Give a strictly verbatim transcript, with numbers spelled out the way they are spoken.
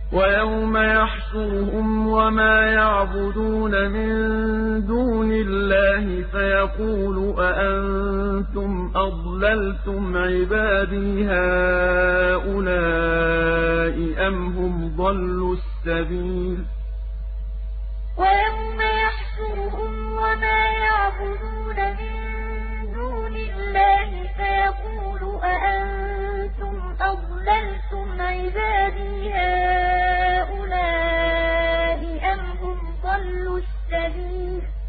ويوم يحشرهم وما يعبدون من دون الله فيقول أأنتم أضللتم عبادي هؤلاء أم هم ضلوا السبيل